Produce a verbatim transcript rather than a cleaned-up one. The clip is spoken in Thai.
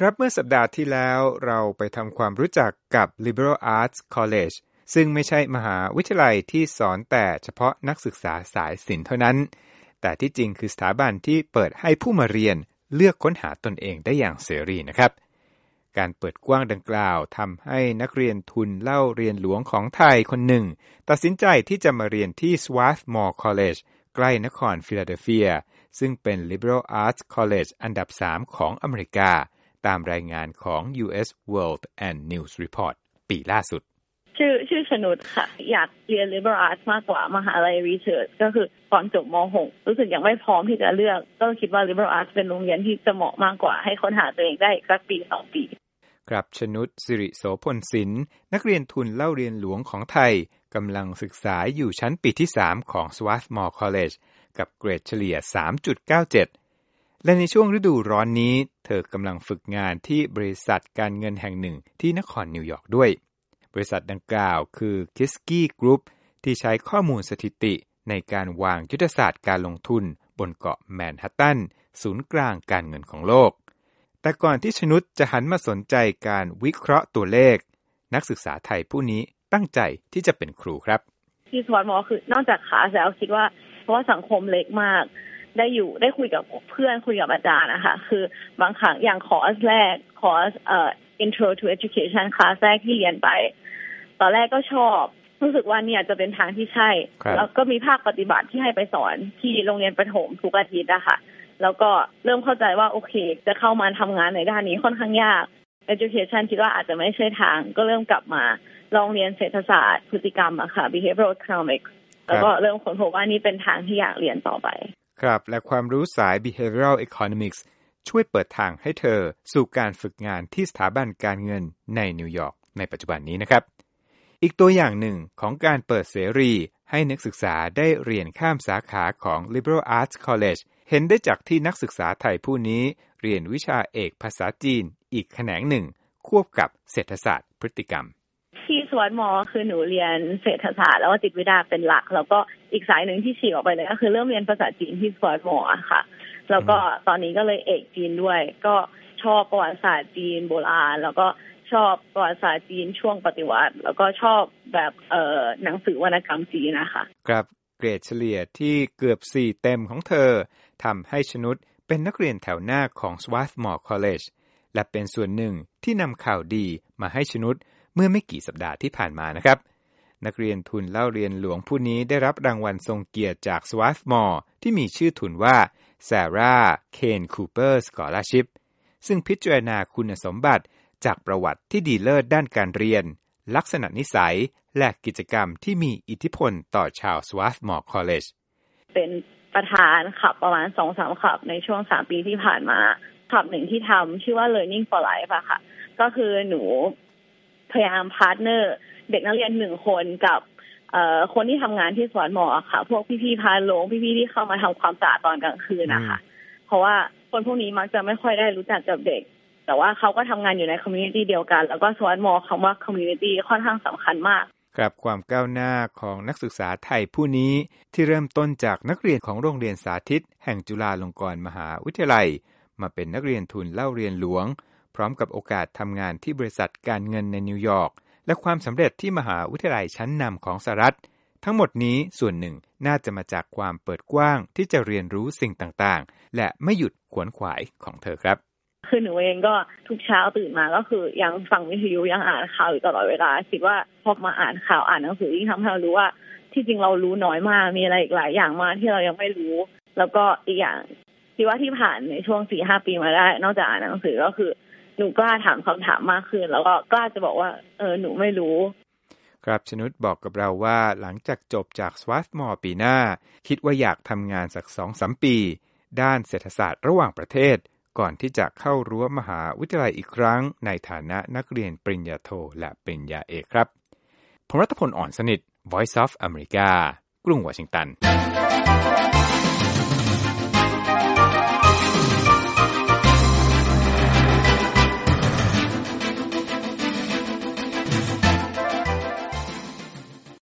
ครับเมื่อสัปดาห์ที่แล้วเราไปทำความรู้จักกับ Liberal Arts College ซึ่งไม่ใช่มหาวิทยาลัยที่สอนแต่เฉพาะนักศึกษาสายศิลป์เท่านั้นแต่ที่จริงคือสถาบันที่เปิดให้ผู้มาเรียนเลือกค้นหาตนเองได้อย่างเสรีนะครับการเปิดกว้างดังกล่าวทำให้นักเรียนทุนเล่าเรียนหลวงของไทยคนหนึ่งตัดสินใจที่จะมาเรียนที่ Swarthmore College ใกล้นครฟิลาเดลเฟียซึ่งเป็น Liberal Arts College อันดับสามของอเมริกาตามรายงานของ ยู เอส World and News Report ปีล่าสุดชื่อชื่อชนุชค่ะอยากเรียน Liberal Arts มากกว่ามหาลัย Research ก็คือตอนจบม หก รู้สึกยังไม่พร้อมที่จะเลือกก็คิดว่า Liberal Arts เป็นโรงเรียนที่จะเหมาะมากกว่าให้ค้นหาตัวเองได้สักปีสองปีครับชนุชสิริโสพลศิลป์นักเรียนทุนเล่าเรียนหลวงของไทยกำลังศึกษาอยู่ชั้นปีที่สามของ Swarthmore College กับเกรดเฉลี่ย สามจุดเก้าเจ็ด และในช่วงฤดูร้อนนี้เธอกำลังฝึกงานที่บริษัทการเงินแห่งหนึ่งที่นครนิวยอร์กด้วยบริษัทดังกล่าวคือ Kiski Group ที่ใช้ข้อมูลสถิติในการวางยุทธศาสตร์การลงทุนบนเกาะแมนฮัตตันศูนย์กลางการเงินของโลกแต่ก่อนที่ชนุชจะหันมาสนใจการวิเคราะห์ตัวเลขนักศึกษาไทยผู้นี้ตั้งใจที่จะเป็นครูครับที่สวอตมอคือนอกจากคลาสแล้วคิดว่าเพราะว่าสังคมเล็กมากได้อยู่ได้คุยกับเพื่อนคุยกับอาจารย์นะคะคือบางครั้งอย่างคอร์สแรกคอร์สเอ่อ Intro to Education คลาสแรกที่เรียนไปตอนแรกก็ชอบรู้สึกว่าเนี่ยจะเป็นทางที่ใช่แล้วก็มีภาคปฏิบัติที่ให้ไปสอนที่โรงเรียนประถมทุกอาทิตย์นะคะแล้วก็เริ่มเข้าใจว่าโอเคจะเข้ามาทำงานในด้านนี้ค่อนข้างยาก Education คิดว่าอาจจะไม่ใช่ทางก็เริ่มกลับมาลองเรียนเศรษฐศาสตร์พฤติกรรมอะค่ะ Behavioral Economics แล้วก็เริ่มค้นพบว่านี่เป็นทางที่อยากเรียนต่อไปครับและความรู้สาย Behavioral Economics ช่วยเปิดทางให้เธอสู่การฝึกงานที่สถาบันการเงินในนิวยอร์กในปัจจุบันนี้นะครับอีกตัวอย่างหนึ่งของการเปิดเสรีให้นักศึกษาได้เรียนข้ามสาขาของ Liberal Arts College เห็นได้จากที่นักศึกษาไทยผู้นี้เรียนวิชาเอกภาษาจีนอีกแขนงหนึ่งควบกับเศรษฐศาสตร์พฤติกรรมที่สวอตมอคือหนูเรียนเศรษฐศาสตร์แล้วก็จิตวิทยาเป็นหลักแล้วก็อีกสายหนึ่งที่ฉีกออกไปเลยก็คือเริ่มเรียนภาษาจีนที่สวอตมอค่ะแล้วก็ตอนนี้ก็เลยเอกจีนด้วยก็ชอบประวัติศาสตร์จีนโบราณแล้วก็ชอบประวัติศาสตร์จีนช่วงปฏิวัติแล้วก็ชอบแบบเอ่อหนังสือวรรณกรรมจีนนะคะครับเกรดเฉลี่ยที่เกือบสี่เต็มของเธอทำให้ชนุชเป็นนักเรียนแถวหน้าของ Swarthmore College และเป็นส่วนหนึ่งที่นำข่าวดีมาให้ชนุชเมื่อไม่กี่สัปดาห์ที่ผ่านมานะครับนักเรียนทุนเล่าเรียนหลวงผู้นี้ได้รับรางวัลทรงเกียรติจาก Swarthmore ที่มีชื่อทุนว่า Sarah Kane Cooper Scholarship ซึ่งพิจารณาคุณสมบัติจากประวัติที่ดีเลิศด้านการเรียนลักษณะนิสัยและกิจกรรมที่มีอิทธิพลต่อชาว Swarthmore College เป็นประธานขับประมาณ สองถึงสาม ขับในช่วงสามปีที่ผ่านมาขับหนึ่งที่ทำชื่อว่า Learning for Life อะค่ะก็คือหนูพยายามพาร์ทเนอร์เด็กนักเรียนหนึ่งคนกับเอ่อคนที่ทำงานที่สวนหมอค่ะพวกพี่ๆพาโรงพี่ๆที่เข้ามาทำความสะอาดตอนกลางคืนนะคะเพราะว่าคนพวกนี้มักจะไม่ค่อยได้รู้จักกับเด็กแต่ว่าเขาก็ทำงานอยู่ในคอมมูนิตี้เดียวกันแล้วก็สวนหมอคำว่าคอมมูนิตี้ค่อนข้างสำคัญมากครับความก้าวหน้าของนักศึกษาไทยผู้นี้ที่เริ่มต้นจากนักเรียนของโรงเรียนสาธิตแห่งจุฬาลงกรณ์มหาวิทยาลัยมาเป็นนักเรียนทุนเล่าเรียนหลวงพร้อมกับโอกาสทำงานที่บริษัทการเงินในนิวยอร์กและความสำเร็จที่มหาวิทยาลัยชั้นนำของสหรัฐทั้งหมดนี้ส่วนหนึ่งน่าจะมาจากความเปิดกว้างที่จะเรียนรู้สิ่งต่างๆและไม่หยุดขวนขวายของเธอครับคือหนูเองก็ทุกเช้าตื่นมาก็คือยังฟังวิทยุยังอ่านข่าวอยู่ตลอดเวลาคิดว่าพอมาอ่านข่าวอ่านหนังสือยิ่งทำให้เรารู้ว่าที่จริงเรารู้น้อยมากมีอะไรอีกหลายอย่างมากที่เรายังไม่รู้แล้วก็อีกอย่างที่ว่าที่ผ่านในช่วง สี่ห้า ปีมาได้นอกจากอ่านหนังสือก็คือหนูกล้าถามคำถามมากขึ้นแล้วก็กล้าจะบอกว่าเออหนูไม่รู้ครับชนุชบอกกับเราว่าหลังจากจบจาก Swarthmore ปีหน้าคิดว่าอยากทำงานสัก สองถึงสาม ปีด้านเศรษฐศาสตร์ระหว่างประเทศก่อนที่จะเข้ารั้วมหาวิทยาลัยอีกครั้งในฐานะนักเรียนปริญญาโทและปริญญาเอกครับผมรัตพล อ่อนสนิท Voice of America กรุงวอชิงตัน